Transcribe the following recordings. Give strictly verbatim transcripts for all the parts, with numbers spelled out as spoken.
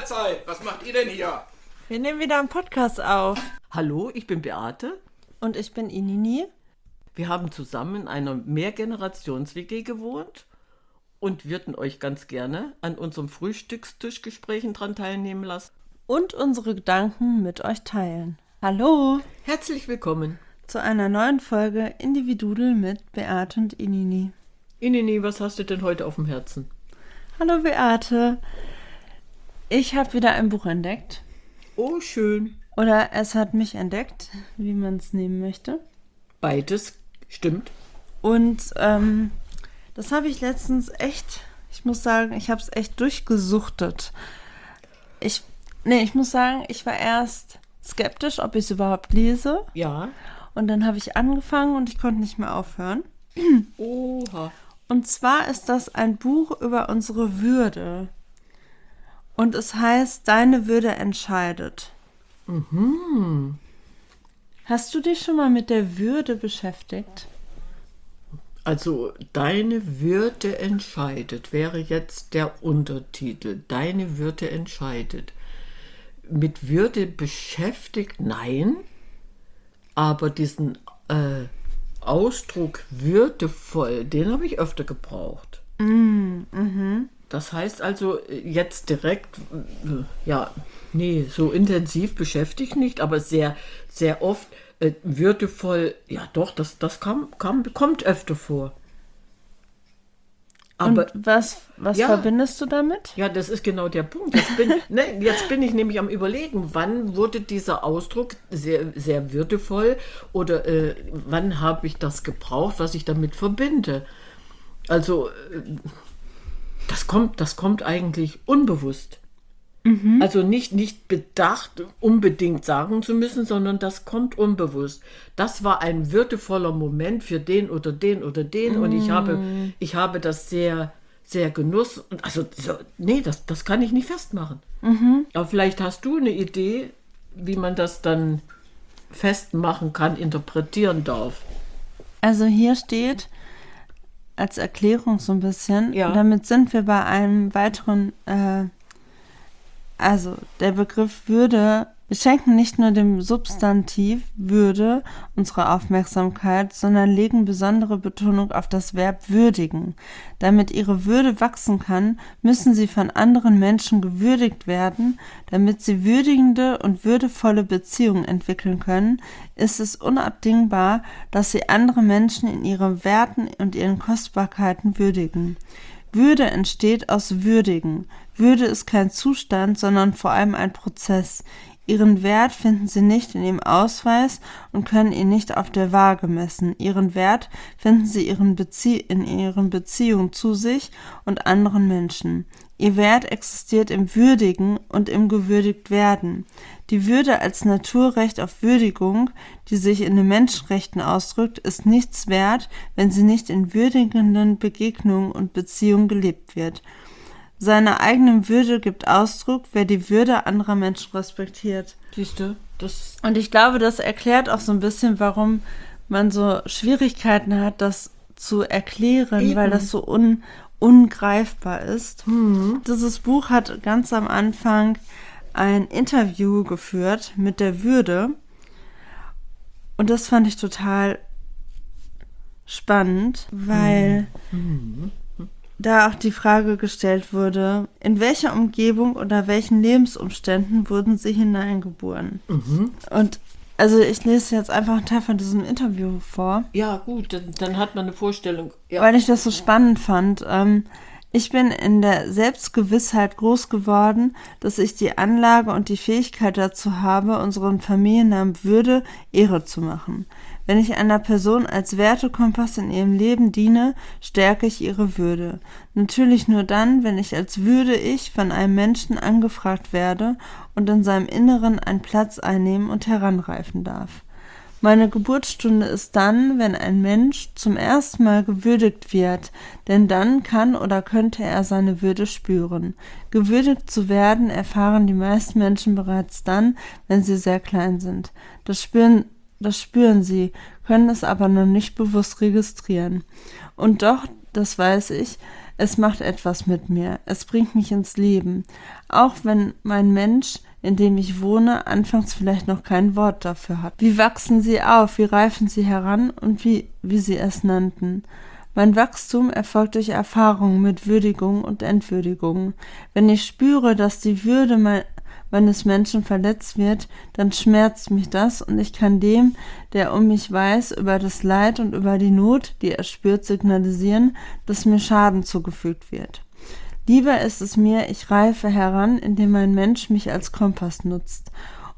Mahlzeit! Was macht ihr denn hier? Wir nehmen wieder einen Podcast auf. Hallo, ich bin Beate. Und ich bin Inini. Wir haben zusammen in einer Mehrgenerations-W G gewohnt und würden euch ganz gerne an unserem Frühstückstischgesprächen dran teilnehmen lassen. Und unsere Gedanken mit euch teilen. Hallo Herzlich willkommen. zu einer neuen Folge Individudel mit Beate und Inini. Inini, was hast du denn heute auf dem Herzen? Hallo Beate. Ich habe wieder ein Buch entdeckt. Oh, schön. Oder es hat mich entdeckt, wie man es nehmen möchte. Beides stimmt. Und ähm, das habe ich letztens echt, ich muss sagen, ich habe es echt durchgesuchtet. Ich, nee, ich muss sagen, ich war erst skeptisch, ob ich es überhaupt lese. Ja. Und dann habe ich angefangen und ich konnte nicht mehr aufhören. Oha. Und zwar ist das ein Buch über unsere Würde. Und es heißt, Deine Würde entscheidet. Mhm. Hast du dich schon mal mit der Würde beschäftigt? Also, deine Würde entscheidet, wäre jetzt der Untertitel. Deine Würde entscheidet. Mit Würde beschäftigt, nein. Aber diesen äh, Ausdruck würdevoll, den habe ich öfter gebraucht. Mm, mhm. Das heißt also jetzt direkt, äh, ja, nee, so intensiv beschäftigt nicht, aber sehr, sehr oft äh, würdevoll, ja doch, das, das kam, kam, kommt öfter vor. Aber Und was, was ja. verbindest du damit? ja, das ist genau der Punkt. Jetzt bin, ne, jetzt bin ich nämlich am Überlegen, wann wurde dieser Ausdruck sehr, sehr würdevoll oder äh, wann habe ich das gebraucht, was ich damit verbinde. Also, äh, das kommt, das kommt eigentlich unbewusst. Mhm. Also nicht, nicht bedacht, unbedingt sagen zu müssen, sondern das kommt unbewusst. Das war ein würdevoller Moment für den oder den oder den. Mm. Und ich habe, ich habe das sehr, sehr genossen. Also, so, nee, das, das kann ich nicht festmachen. Mhm. Aber vielleicht hast du eine Idee, wie man das dann festmachen kann, interpretieren darf. Also hier steht als Erklärung so ein bisschen, Ja. damit sind wir bei einem weiteren, äh, also der Begriff Würde, wir schenken nicht nur dem Substantiv Würde unsere Aufmerksamkeit, sondern legen besondere Betonung auf das Verb würdigen. Damit ihre Würde wachsen kann, müssen sie von anderen Menschen gewürdigt werden. Damit sie würdigende und würdevolle Beziehungen entwickeln können, ist es unabdingbar, dass sie andere Menschen in ihren Werten und ihren Kostbarkeiten würdigen. Würde entsteht aus Würdigen. Würde ist kein Zustand, sondern vor allem ein Prozess. Ihren Wert finden sie nicht in ihrem Ausweis und können ihn nicht auf der Waage messen. Ihren Wert finden sie ihren Bezie- in ihren Beziehungen zu sich und anderen Menschen. Ihr Wert existiert im Würdigen und im Gewürdigtwerden. Die Würde als Naturrecht auf Würdigung, die sich in den Menschenrechten ausdrückt, ist nichts wert, wenn sie nicht in würdigenden Begegnungen und Beziehungen gelebt wird. Seiner eigenen Würde gibt Ausdruck, wer die Würde anderer Menschen respektiert. Siehst du, das. Und ich glaube, das erklärt auch so ein bisschen, warum man so Schwierigkeiten hat, das zu erklären, Eben. weil das so un, ungreifbar ist. Mhm. Dieses Buch hat ganz am Anfang ein Interview geführt mit der Würde. Und das fand ich total spannend, weil Mhm. da auch die Frage gestellt wurde, in welcher Umgebung oder welchen Lebensumständen wurden sie hineingeboren? Mhm. Und also ich lese jetzt einfach einen Teil von diesem Interview vor, Ja, gut, dann, dann hat man eine Vorstellung. Ja. weil ich das so spannend fand. Ähm, ich bin in der Selbstgewissheit groß geworden, dass ich die Anlage und die Fähigkeit dazu habe, unseren Familiennamen Würde Ehre zu machen. Wenn ich einer Person als Wertekompass in ihrem Leben diene, stärke ich ihre Würde. Natürlich nur dann, wenn ich als Würde ich von einem Menschen angefragt werde und in seinem Inneren einen Platz einnehmen und heranreifen darf. Meine Geburtsstunde ist dann, wenn ein Mensch zum ersten Mal gewürdigt wird, denn dann kann oder könnte er seine Würde spüren. Gewürdigt zu werden erfahren die meisten Menschen bereits dann, wenn sie sehr klein sind. Das spüren Das spüren sie, können es aber noch nicht bewusst registrieren. Und doch das weiß ich, es macht etwas mit mir. Es bringt mich ins Leben. Auch wenn mein Mensch, in dem ich wohne, anfangs vielleicht noch kein Wort dafür hat. Wie wachsen sie auf? Wie reifen sie heran? Und wie, wie sie es nannten. Mein Wachstum erfolgt durch Erfahrungen mit Würdigung und Entwürdigung. Wenn ich spüre, dass die Würde mein, meines Menschen verletzt wird, dann schmerzt mich das und ich kann dem, der um mich weiß, über das Leid und über die Not, die er spürt, signalisieren, dass mir Schaden zugefügt wird. Lieber ist es mir, ich reife heran, indem ein Mensch mich als Kompass nutzt,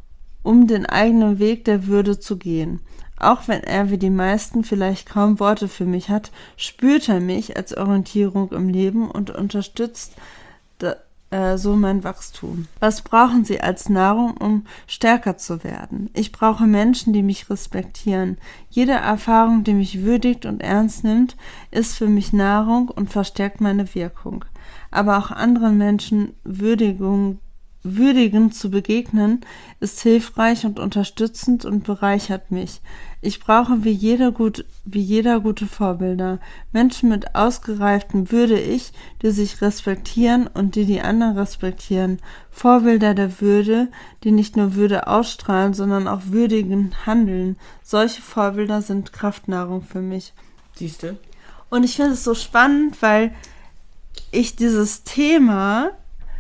um den eigenen Weg der Würde zu gehen. Auch wenn er wie die meisten vielleicht kaum Worte für mich hat, spürt er mich als Orientierung im Leben und unterstützt da, äh, so mein Wachstum. Was brauchen Sie als Nahrung, um stärker zu werden? Ich brauche Menschen, die mich respektieren. Jede Erfahrung, die mich würdigt und ernst nimmt, ist für mich Nahrung und verstärkt meine Wirkung. Aber auch anderen Menschen Würdigung würdigend zu begegnen, ist hilfreich und unterstützend und bereichert mich. Ich brauche wie jeder, gut, wie jeder gute Vorbilder. Menschen mit ausgereiftem Würde-Ich, die sich respektieren und die die anderen respektieren. Vorbilder der Würde, die nicht nur Würde ausstrahlen, sondern auch würdigend handeln. Solche Vorbilder sind Kraftnahrung für mich. Siehst du? Und ich finde es so spannend, weil ich dieses Thema,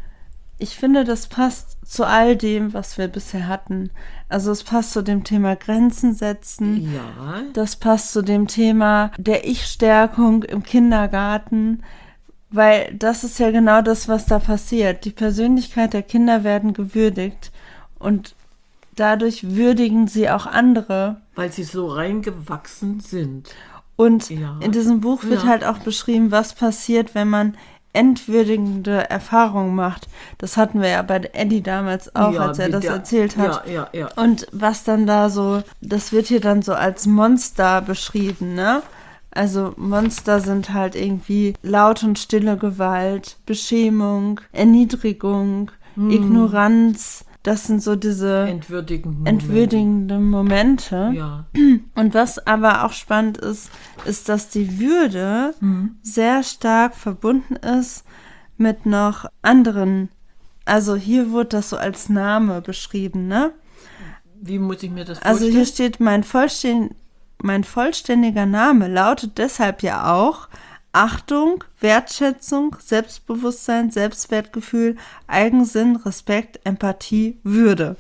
ich finde, das passt zu all dem, was wir bisher hatten. Also es passt zu dem Thema Grenzen setzen. Ja. Das passt zu dem Thema der Ich-Stärkung im Kindergarten, weil das ist ja genau das, was da passiert. Die Persönlichkeit der Kinder werden gewürdigt und dadurch würdigen sie auch andere. Weil sie so reingewachsen sind. Und ja. in diesem Buch wird ja. halt auch beschrieben, was passiert, wenn man entwürdigende Erfahrungen macht. Das hatten wir ja bei Eddie damals auch, ja, als er das der, erzählt hat. Ja, ja, ja. Und was dann da so, das wird hier dann so als Monster beschrieben, ne? Also Monster sind halt irgendwie laut und stille Gewalt, Beschämung, Erniedrigung, hm. Ignoranz. Das sind so diese entwürdigenden entwürdigende Momente. Ja. Und was aber auch spannend ist, ist, dass die Würde mhm. sehr stark verbunden ist mit noch anderen. Also hier wurde das so als Name beschrieben, ne? Wie muss ich mir das vorstellen? Also hier steht, mein, vollständig, mein vollständiger Name lautet deshalb ja auch Achtung, Wertschätzung, Selbstbewusstsein, Selbstwertgefühl, Eigensinn, Respekt, Empathie, Würde.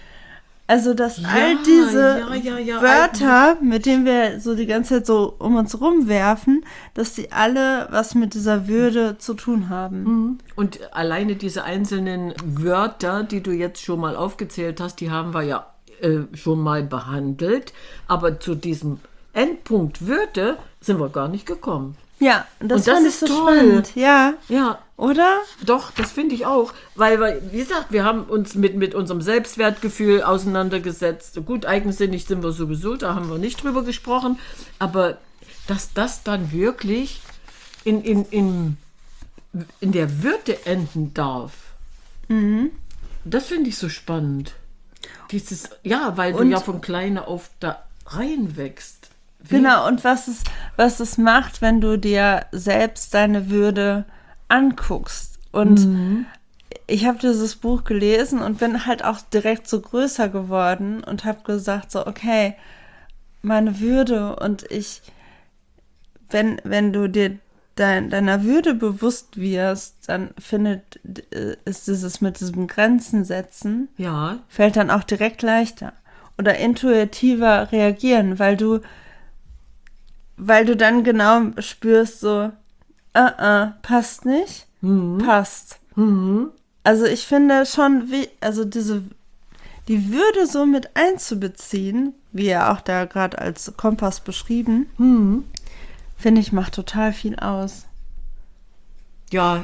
Also, dass ja, all diese ja, ja, ja, Wörter, eigentlich, mit denen wir so die ganze Zeit so um uns rumwerfen, dass die alle was mit dieser Würde zu tun haben. Und alleine diese einzelnen Wörter, die du jetzt schon mal aufgezählt hast, die haben wir ja äh, schon mal behandelt. Aber zu diesem Endpunkt Würde sind wir gar nicht gekommen. Ja, das, und das fand ist ich so toll. Spannend. Ja. Ja. Oder? Doch, das finde ich auch. Weil, weil, wie gesagt, wir haben uns mit, mit unserem Selbstwertgefühl auseinandergesetzt. Gut, eigensinnig sind wir sowieso, da haben wir nicht drüber gesprochen. Aber dass das dann wirklich in, in, in, in der Würde enden darf, mhm. das finde ich so spannend. Dieses, ja, weil und, du ja von kleine auf da reinwächst. Wie? Genau, und was es, was es macht, wenn du dir selbst deine Würde anguckst. Und mhm. ich habe dieses Buch gelesen und bin halt auch direkt so größer geworden und habe gesagt so, okay, meine Würde und ich, wenn, wenn du dir dein, deiner Würde bewusst wirst, dann findet, ist dieses mit diesem Grenzen setzen, ja. fällt dann auch direkt leichter. Oder intuitiver reagieren, weil du weil du dann genau spürst so, uh -uh, passt nicht, mhm. passt. Mhm. Also ich finde schon, wie, also diese, die Würde so mit einzubeziehen, wie ja auch da gerade als Kompass beschrieben, mhm. finde ich, macht total viel aus. Ja.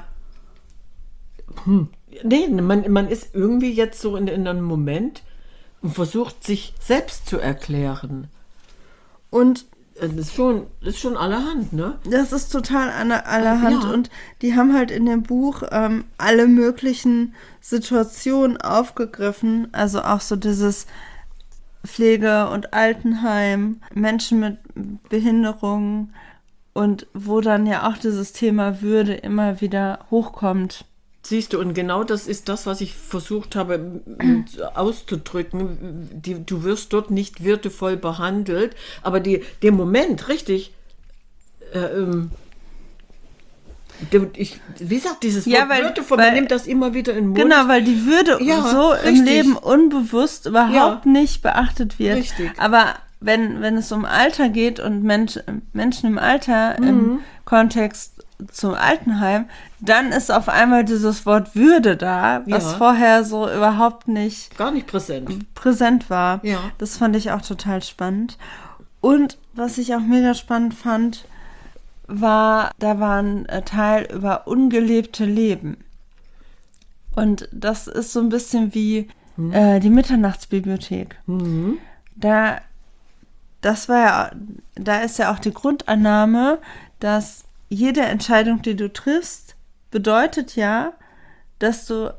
Hm. Nee, man, man ist irgendwie jetzt so in, in einem Moment und versucht sich selbst zu erklären. Und das ist schon, das ist schon allerhand, ne? Das ist total allerhand. Ja. Und die haben halt in dem Buch ähm, alle möglichen Situationen aufgegriffen. Also auch so dieses Pflege- und Altenheim, Menschen mit Behinderungen, und wo dann ja auch dieses Thema Würde immer wieder hochkommt. Siehst du, und genau das ist das, was ich versucht habe auszudrücken. Die, du wirst dort nicht würdevoll behandelt, aber die, der Moment, richtig, äh, ähm, ich, wie sagt dieses Ja, Wort weil- würdevoll, weil- man nimmt das immer wieder in den Mund. Genau, weil die Würde Ja, so im richtig. Leben unbewusst überhaupt Ja. nicht beachtet wird. Richtig. Aber wenn, wenn es um Alter geht und Mensch, Menschen im Alter Mhm. im Kontext zum Altenheim, dann ist auf einmal dieses Wort Würde da, was Ja. vorher so überhaupt nicht Gar nicht präsent. präsent war. Ja. Das fand ich auch total spannend. Und was ich auch mega spannend fand, war, da war ein äh, Teil über ungelebte Leben. Und das ist so ein bisschen wie äh, die Mitternachtsbibliothek. Mhm. Da, das war ja, da ist ja auch die Grundannahme, dass jede Entscheidung, die du triffst, bedeutet ja, dass du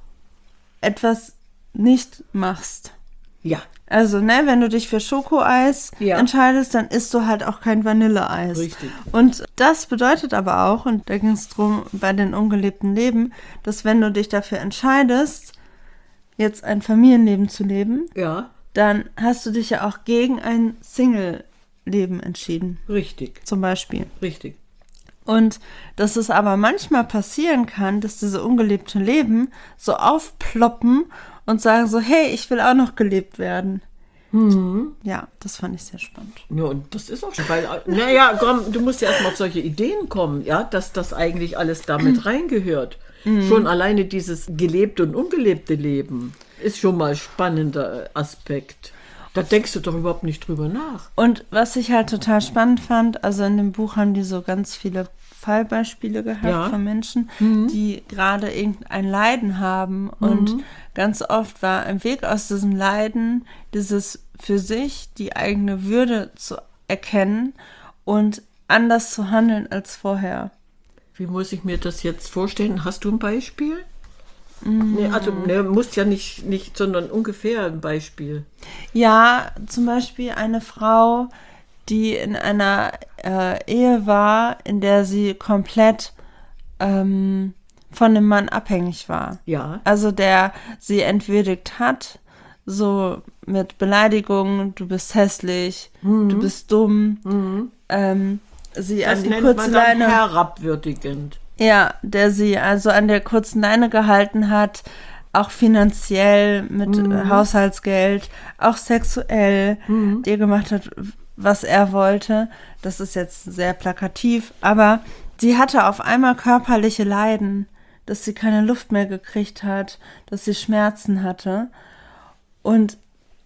etwas nicht machst. Ja, Also, ne, wenn du dich für Schokoeis Ja. entscheidest, dann isst du halt auch kein Vanilleeis. Richtig. Und das bedeutet aber auch, und da ging es drum bei den ungelebten Leben, dass wenn du dich dafür entscheidest, jetzt ein Familienleben zu leben, ja, dann hast du dich ja auch gegen ein Single-Leben entschieden, richtig, zum Beispiel. richtig. Und dass es aber manchmal passieren kann, dass diese ungelebten Leben so aufploppen und sagen so, hey, ich will auch noch gelebt werden. Ja, das fand ich sehr spannend. Ja, und das ist auch schon, weil, naja, komm, du musst ja erstmal auf solche Ideen kommen, ja, dass das eigentlich alles damit reingehört. Schon alleine dieses gelebte und ungelebte Leben ist schon mal ein spannender Aspekt. Da denkst du doch überhaupt nicht drüber nach. Und was ich halt total spannend fand, also in dem Buch haben die so ganz viele Fallbeispiele gehabt Ja. von Menschen, die gerade irgendein Leiden haben. Und ganz oft war ein Weg aus diesem Leiden, dieses für sich die eigene Würde zu erkennen und anders zu handeln als vorher. Wie muss ich mir das jetzt vorstellen? Hast du ein Beispiel? Nee, also ne, musst ja nicht, nicht, sondern ungefähr ein Beispiel. Ja, zum Beispiel eine Frau, die in einer äh, Ehe war, in der sie komplett ähm, von dem Mann abhängig war. Ja. Also der sie entwürdigt hat, so mit Beleidigungen, du bist hässlich, du bist dumm, ähm, sie Das an die nennt kurze man dann Leine, herabwürdigend. ja, der sie also an der kurzen Leine gehalten hat, auch finanziell mit äh, Haushaltsgeld, auch sexuell, ihr gemacht hat, was er wollte. Das ist jetzt sehr plakativ, aber sie hatte auf einmal körperliche Leiden, dass sie keine Luft mehr gekriegt hat, dass sie Schmerzen hatte und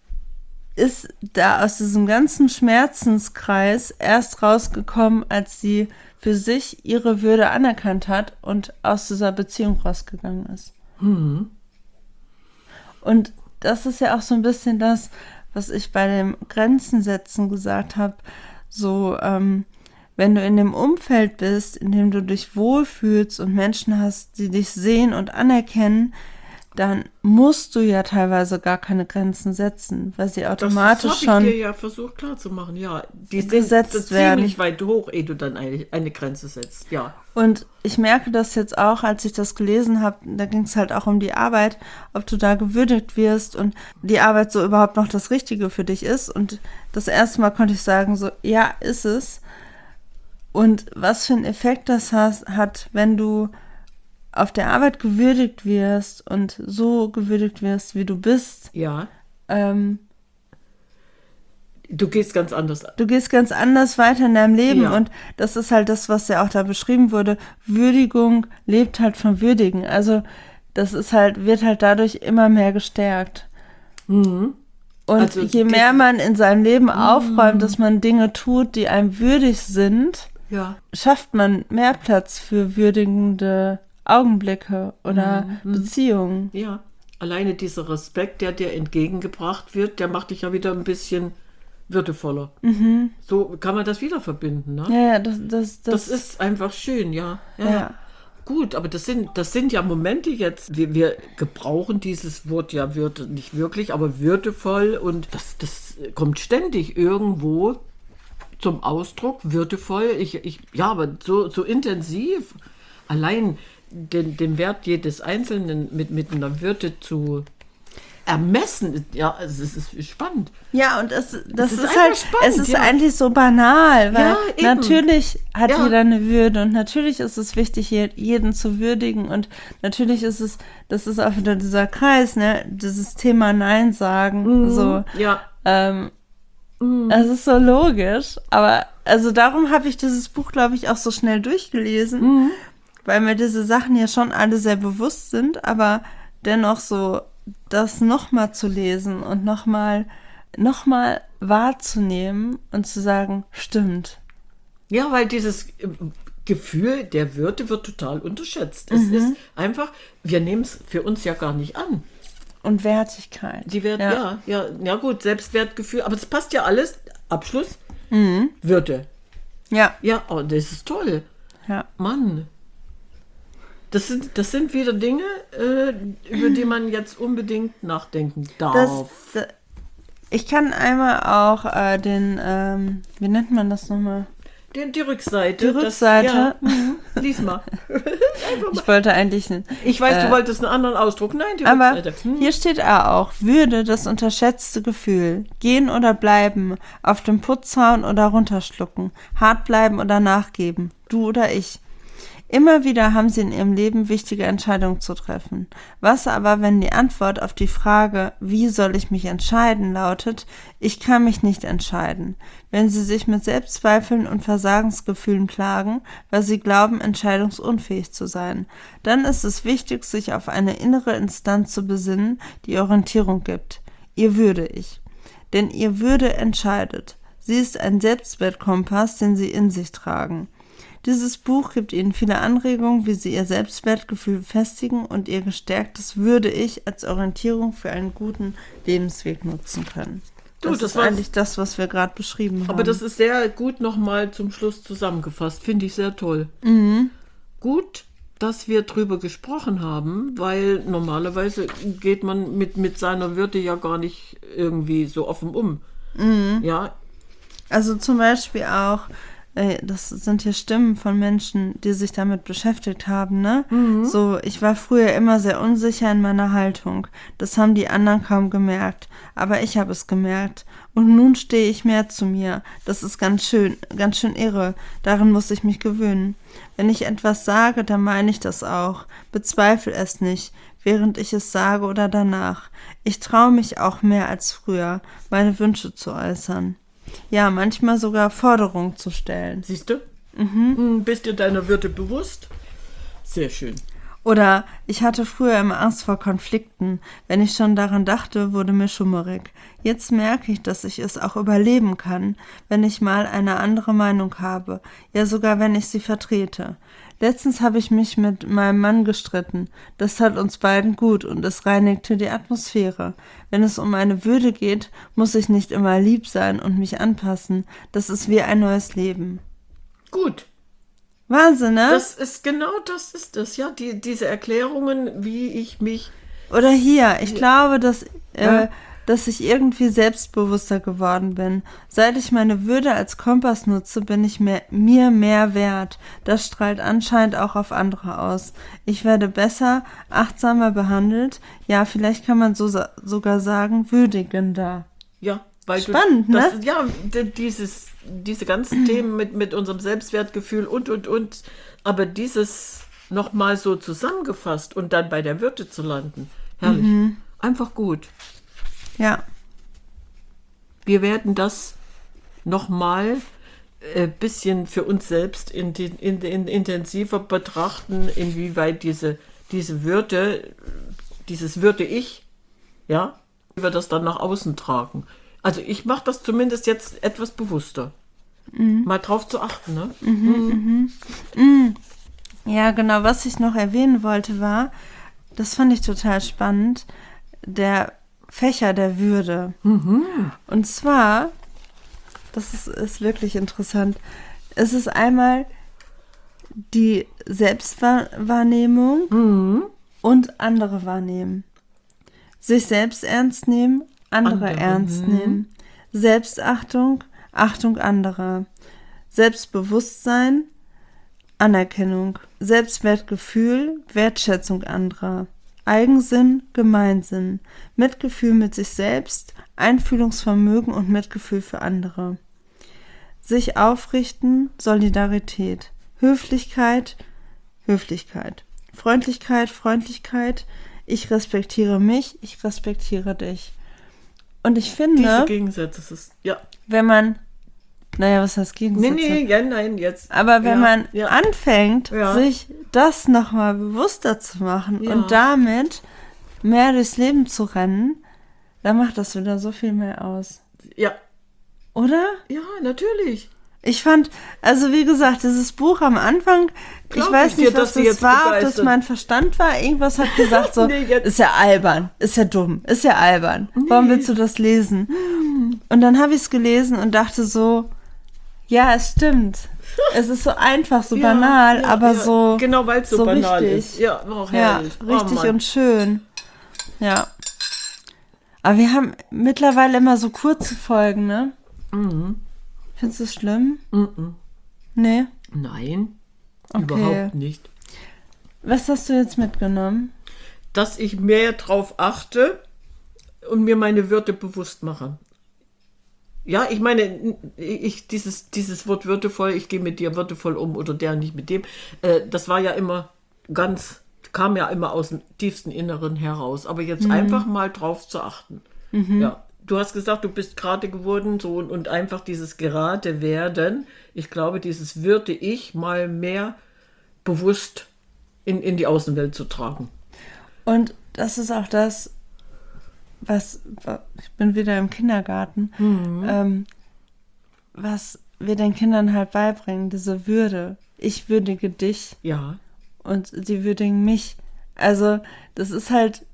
ist da aus diesem ganzen Schmerzenskreis erst rausgekommen, als sie für sich ihre Würde anerkannt hat und aus dieser Beziehung rausgegangen ist. Und das ist ja auch so ein bisschen das, was ich bei dem Grenzen setzen gesagt habe, so, ähm, wenn du in dem Umfeld bist, in dem du dich wohlfühlst und Menschen hast, die dich sehen und anerkennen, dann musst du ja teilweise gar keine Grenzen setzen, weil sie automatisch das schon habe ich dir ja versucht klarzumachen, ja. Die gesetzt sind werden. ziemlich weit hoch, ehe du dann eine, eine Grenze setzt, ja. Und ich merke das jetzt auch, als ich das gelesen habe, da ging es halt auch um die Arbeit, ob du da gewürdigt wirst und die Arbeit so überhaupt noch das Richtige für dich ist. Und das erste Mal konnte ich sagen, so, ja, ist es. Und was für einen Effekt das has, hat, wenn du auf der Arbeit gewürdigt wirst und so gewürdigt wirst, wie du bist, Ja, ähm, du gehst ganz anders. du gehst ganz anders weiter in deinem Leben. Ja. Und das ist halt das, was ja auch da beschrieben wurde. Würdigung lebt halt vom Würdigen. Also das ist halt, wird halt dadurch immer mehr gestärkt. Und Also je das- mehr man in seinem Leben aufräumt, dass man Dinge tut, die einem würdig sind, Ja. schafft man mehr Platz für würdigende Augenblicke oder Beziehungen. Ja, alleine dieser Respekt, der dir entgegengebracht wird, der macht dich ja wieder ein bisschen würdevoller. So kann man das wieder verbinden, ne? Ja, ja, das, das, das, Das ist einfach schön, ja. Ja. Ja. Gut, aber das sind, das sind ja Momente jetzt, wir, wir gebrauchen dieses Wort ja Würde nicht wirklich, aber würdevoll und das, das kommt ständig irgendwo zum Ausdruck, würdevoll. Ich, ich, ja, aber so, so intensiv. Allein den, den Wert jedes Einzelnen mit, mit einer Würde zu ermessen, ja, es ist, es ist spannend. Ja, und es, das ist ist, einfach halt, spannend, es ist ja. eigentlich so banal, weil Ja, eben. natürlich hat Ja. jeder eine Würde und natürlich ist es wichtig, je- jeden zu würdigen und natürlich ist es, das ist auch wieder dieser Kreis, ne, dieses Thema Nein sagen, so, Ja, ähm, das ist so logisch, aber also darum habe ich dieses Buch, glaube ich, auch so schnell durchgelesen, weil mir diese Sachen ja schon alle sehr bewusst sind, aber dennoch so das nochmal zu lesen und nochmal noch mal wahrzunehmen und zu sagen, stimmt. ja, weil dieses äh, Gefühl der Würde wird total unterschätzt. Es ist einfach, wir nehmen es für uns ja gar nicht an. Und Wertigkeit. Die Wert, ja. ja. ja, ja, gut, Selbstwertgefühl, aber das passt ja alles. Abschluss, Würde. Ja, Ja, oh, das ist toll. ja. Mann. Das sind, das sind wieder Dinge, äh, über die man jetzt unbedingt nachdenken darf. Das, da- ich kann einmal auch äh, den, ähm, wie nennt man das nochmal? Die, die Rückseite. Die Rückseite. Das, ja, mhm, lies mal. Ich wollte eigentlich... Ich weiß, Äh, du wolltest einen anderen Ausdruck. Nein, die Aber Rückseite. Hm. hier steht er auch, Würde, das unterschätzte Gefühl. Gehen oder bleiben, auf dem Putz hauen oder runterschlucken, hart bleiben oder nachgeben, du oder ich. Immer wieder haben sie in ihrem Leben wichtige Entscheidungen zu treffen. Was aber, wenn die Antwort auf die Frage, wie soll ich mich entscheiden, lautet, ich kann mich nicht entscheiden. Wenn sie sich mit Selbstzweifeln und Versagensgefühlen plagen, weil sie glauben, entscheidungsunfähig zu sein, dann ist es wichtig, sich auf eine innere Instanz zu besinnen, die Orientierung gibt. Ihr Würde-Ich. Denn ihr Würde entscheidet. Sie ist ein Selbstwertkompass, den sie in sich tragen. Dieses Buch gibt Ihnen viele Anregungen, wie Sie Ihr Selbstwertgefühl festigen und Ihr gestärktes Würde-Ich als Orientierung für einen guten Lebensweg nutzen können. Du, Das, das ist war's. eigentlich das, was wir gerade beschrieben haben. Aber das ist sehr gut nochmal zum Schluss zusammengefasst. Finde ich sehr toll. Gut, dass wir drüber gesprochen haben, weil normalerweise geht man mit, mit seiner Würde ja gar nicht irgendwie so offen um. Ja, Also zum Beispiel auch, äh, das sind hier Stimmen von Menschen, die sich damit beschäftigt haben, ne? So, ich war früher immer sehr unsicher in meiner Haltung. Das haben die anderen kaum gemerkt, aber ich habe es gemerkt. Und nun stehe ich mehr zu mir. Das ist ganz schön, ganz schön irre. Daran muss ich mich gewöhnen. Wenn ich etwas sage, dann meine ich das auch. Bezweifle es nicht, während ich es sage oder danach. Ich traue mich auch mehr als früher, meine Wünsche zu äußern. Ja, manchmal sogar Forderungen zu stellen. siehst du? Mhm. Bist dir deiner Würde bewusst? Sehr schön. Oder ich hatte früher immer Angst vor Konflikten. Wenn ich schon daran dachte, wurde mir schummerig. Jetzt merke ich, dass ich es auch überleben kann, wenn ich mal eine andere Meinung habe. Ja, sogar wenn ich sie vertrete. Letztens habe ich mich mit meinem Mann gestritten. Das tat uns beiden gut und es reinigte die Atmosphäre. Wenn es um meine Würde geht, muss ich nicht immer lieb sein und mich anpassen. Das ist wie ein neues Leben. Gut. Wahnsinn, ne? Das ist genau das ist es, ja. Die, diese Erklärungen, wie ich mich. Oder hier, ich glaube, dass, äh, Ja. dass ich irgendwie selbstbewusster geworden bin. Seit ich meine Würde als Kompass nutze, bin ich mehr, mir mehr wert. Das strahlt anscheinend auch auf andere aus. Ich werde besser, achtsamer behandelt. Ja, vielleicht kann man so sa- sogar sagen, würdigender. Ja, weil Spannend, du, das, ne? Ja, d- dieses, diese ganzen Themen mit, mit unserem Selbstwertgefühl und, und, und. Aber dieses nochmal so zusammengefasst und dann bei der Würde zu landen. Herrlich. Einfach gut. Ja, Wir werden das nochmal ein bisschen für uns selbst in, in, in, in, intensiver betrachten, inwieweit diese, diese Würde, dieses Würde-Ich, ja, wie wir das dann nach außen tragen. Also ich mache das zumindest jetzt etwas bewusster. Mal drauf zu achten, ne? ja, genau. Was ich noch erwähnen wollte war, das fand ich total spannend, der Fächer der Würde. Und zwar, das ist, ist wirklich interessant, es ist einmal die Selbstwahrnehmung und andere wahrnehmen. Sich selbst ernst nehmen, andere Andere, ernst nehmen. Selbstachtung, Achtung anderer, Selbstbewusstsein, Anerkennung, Selbstwertgefühl, Wertschätzung anderer, Eigensinn, Gemeinsinn, Mitgefühl mit sich selbst, Einfühlungsvermögen und Mitgefühl für andere. Sich aufrichten, Solidarität, Höflichkeit, Höflichkeit, Freundlichkeit, Freundlichkeit, ich respektiere mich, ich respektiere dich. Und ich finde, Diese Gegensätze, das ist, ja. wenn man, naja, was heißt Gegensätze? Nee, nee, ja, nein, jetzt. Aber wenn ja, man ja. anfängt, Ja. sich das nochmal bewusster zu machen Ja. und damit mehr durchs Leben zu rennen, dann macht das wieder so viel mehr aus. Ja, Oder? ja, natürlich. Ich fand, also wie gesagt, dieses Buch am Anfang, Glaub ich weiß ich dir, nicht, dass was du das jetzt war, ob das begeistert- mein Verstand war. Irgendwas hat gesagt so, Nee, jetzt- ist ja albern, ist ja dumm, ist ja albern. Warum willst du das lesen? Und dann habe ich es gelesen und dachte so, ja, es stimmt. Es ist so einfach, so Ja, banal, ja, aber ja. so Genau, weil es so, so banal richtig. ist. Ja, auch ja, herrlich. richtig oh, Mann. und schön. Ja. Aber wir haben mittlerweile immer so kurze Folgen, ne? Mhm. Findest du es schlimm? Mhm. Nee. Nein, Okay. überhaupt nicht. Was hast du jetzt mitgenommen? Dass ich mehr drauf achte und mir meine Wörter bewusst mache. Ja, ich meine, ich, dieses, dieses Wort würdevoll, ich gehe mit dir würdevoll um oder der nicht mit dem, äh, das war ja immer ganz, kam ja immer aus dem tiefsten Inneren heraus. Aber jetzt einfach mal drauf zu achten. Ja, du hast gesagt, du bist gerade geworden so und, und einfach dieses gerade werden. Ich glaube, dieses würde ich mal mehr bewusst in, in die Außenwelt zu tragen. Und das ist auch das, was, ich bin wieder im Kindergarten, ähm, was wir den Kindern halt beibringen, diese Würde. Ich würdige dich Ja, und sie würdigen mich. Also das ist halt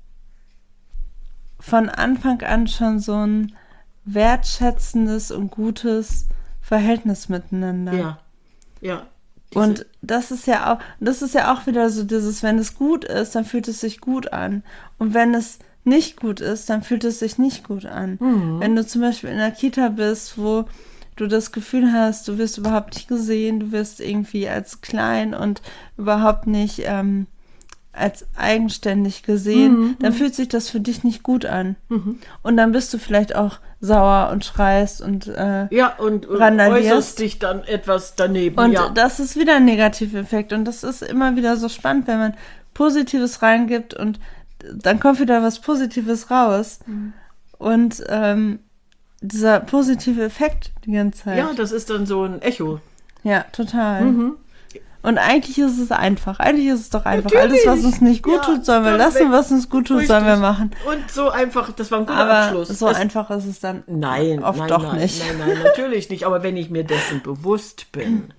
von Anfang an schon so ein wertschätzendes und gutes Verhältnis miteinander. ja, ja. Diese- Und das ist ja auch, das ist ja auch wieder so dieses, wenn es gut ist, dann fühlt es sich gut an. Und wenn es nicht gut ist, dann fühlt es sich nicht gut an. Wenn du zum Beispiel in der Kita bist, wo du das Gefühl hast, du wirst überhaupt nicht gesehen, du wirst irgendwie als klein und überhaupt nicht ähm, als eigenständig gesehen, dann fühlt sich das für dich nicht gut an. Und dann bist du vielleicht auch sauer und schreist und äh, ja, und äh, randalierst. äußerst dich dann etwas daneben. Und ja. das ist wieder ein Negativeffekt. Und das ist immer wieder so spannend, wenn man Positives reingibt und dann kommt wieder was Positives raus. Und ähm, dieser positive Effekt die ganze Zeit. ja, das ist dann so ein Echo. Ja, total. Und eigentlich ist es einfach. Eigentlich ist es doch einfach. Natürlich. Alles, was uns nicht gut Ja, tut, sollen wir dann lassen. weg. Was uns gut tut, sollen wir Richtig. machen. Und so einfach, das war ein guter Aber Abschluss. so es, einfach ist es dann Nein, oft nein, doch nein, nicht. Nein, nein, natürlich nicht. Aber wenn ich mir dessen bewusst bin,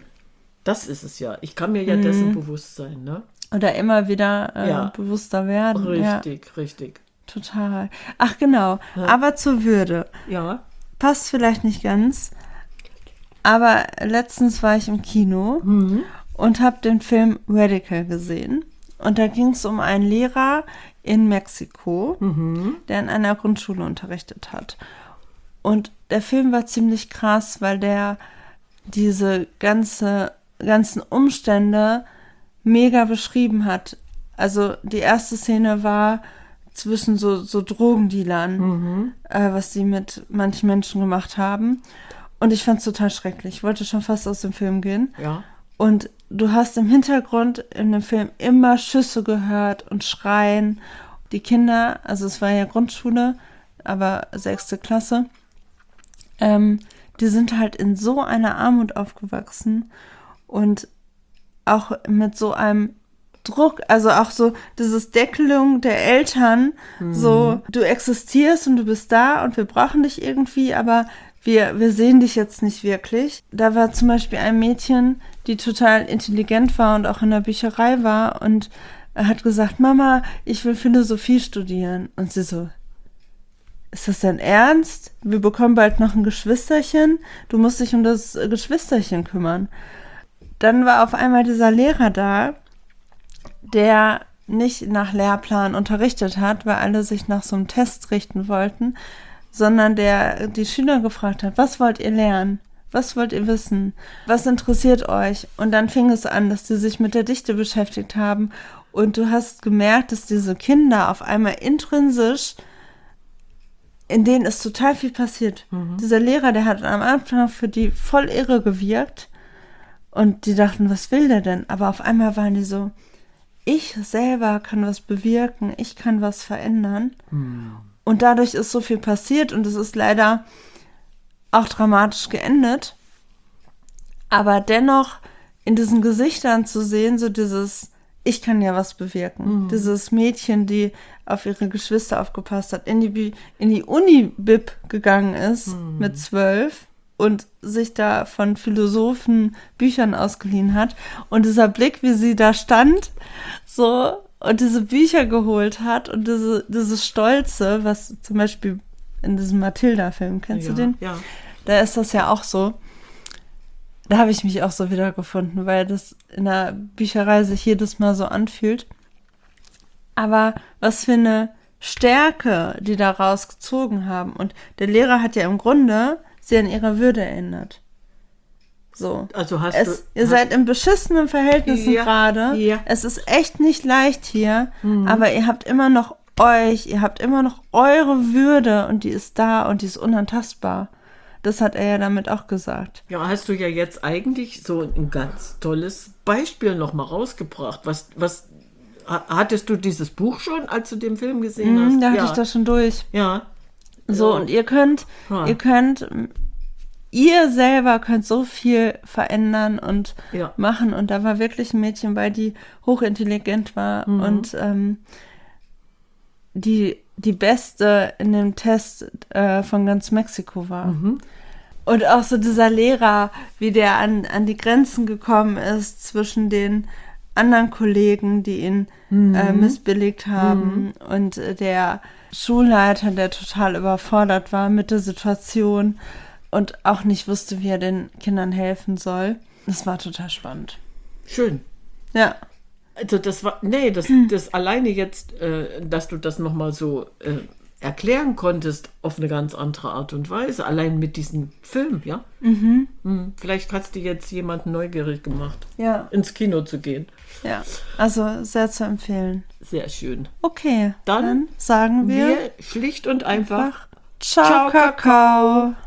das ist es ja. Ich kann mir ja dessen bewusst sein, ne? Oder immer wieder äh, Ja. bewusster werden. Richtig, Ja, richtig. total. Ach genau. Aber zur Würde. Ja. Passt vielleicht nicht ganz, aber letztens war ich im Kino und habe den Film Radical gesehen. Und da ging es um einen Lehrer in Mexiko, der in einer Grundschule unterrichtet hat. Und der Film war ziemlich krass, weil der diese ganze, ganzen Umstände mega beschrieben hat. Also die erste Szene war zwischen so, so Drogendealern, äh, was die mit manchen Menschen gemacht haben. Und ich fand es total schrecklich. Ich wollte schon fast aus dem Film gehen. Ja. Und du hast im Hintergrund in dem Film immer Schüsse gehört und Schreien. Die Kinder, also es war ja Grundschule, aber sechste Klasse, ähm, die sind halt in so einer Armut aufgewachsen und auch mit so einem Druck, also auch so dieses Deckelung der Eltern, so du existierst und du bist da und wir brauchen dich irgendwie, aber wir, wir sehen dich jetzt nicht wirklich. Da war zum Beispiel ein Mädchen, die total intelligent war und auch in der Bücherei war und hat gesagt, Mama, ich will Philosophie studieren. Und sie so, ist das dein Ernst? Wir bekommen bald noch ein Geschwisterchen. Du musst dich um das Geschwisterchen kümmern. Dann war auf einmal dieser Lehrer da, der nicht nach Lehrplan unterrichtet hat, weil alle sich nach so einem Test richten wollten, sondern der die Schüler gefragt hat, was wollt ihr lernen? Was wollt ihr wissen? Was interessiert euch? Und dann fing es an, dass die sich mit der Dichte beschäftigt haben. Und du hast gemerkt, dass diese Kinder auf einmal intrinsisch, in denen ist total viel passiert. Mhm. Dieser Lehrer, der hat am Anfang für die voll irre gewirkt. Und die dachten, was will der denn? Aber auf einmal waren die so, ich selber kann was bewirken, ich kann was verändern. Mhm. Und dadurch ist so viel passiert und es ist leider auch dramatisch geendet. Aber dennoch in diesen Gesichtern zu sehen, so dieses, ich kann ja was bewirken. Mhm. Dieses Mädchen, die auf ihre Geschwister aufgepasst hat, in die, in die Uni-Bib gegangen ist mhm. mit zwölf und sich da von Philosophen Büchern ausgeliehen hat. Und dieser Blick, wie sie da stand, so, und diese Bücher geholt hat und diese, dieses Stolze, was zum Beispiel in diesem Mathilda-Film, kennst ja, du den? Ja. Da ist das ja auch so. Da habe ich mich auch so wiedergefunden, weil das in der Bücherei sich jedes Mal so anfühlt. Aber was für eine Stärke die daraus gezogen haben. Und der Lehrer hat ja im Grunde sie an ihre Würde erinnert. So. Also hast es, du, ihr hast seid in beschissenen Verhältnissen ja, gerade. Ja. Es ist echt nicht leicht hier, mhm. aber ihr habt immer noch euch, ihr habt immer noch eure Würde und die ist da und die ist unantastbar. Das hat er ja damit auch gesagt. Ja, hast du ja jetzt eigentlich so ein ganz tolles Beispiel nochmal rausgebracht. Was, was, hattest du dieses Buch schon, als du den Film gesehen Mhm, hast? da hatte ja. ich das schon durch. Ja. So, ja. und ihr könnt, ja. ihr könnt, ihr selber könnt so viel verändern und ja. machen. Und da war wirklich ein Mädchen bei, die hochintelligent war mhm. und ähm, die die Beste in dem Test äh, von ganz Mexiko war. Mhm. Und auch so dieser Lehrer, wie der an, an die Grenzen gekommen ist zwischen den anderen Kollegen, die ihn mhm. äh, missbilligt haben mhm. und äh, der Schulleiter, der total überfordert war mit der Situation und auch nicht wusste, wie er den Kindern helfen soll. Das war total spannend. Schön. Ja. Also das war, nee, das, das alleine jetzt, äh, dass du das nochmal so äh, erklären konntest auf eine ganz andere Art und Weise, allein mit diesem Film, ja? Mhm. Hm, vielleicht hast du jetzt jemanden neugierig gemacht, ja. ins Kino zu gehen. Ja, also sehr zu empfehlen. Sehr schön. Okay, dann, dann sagen wir, wir schlicht und einfach, einfach Ciao, Ciao Kakao.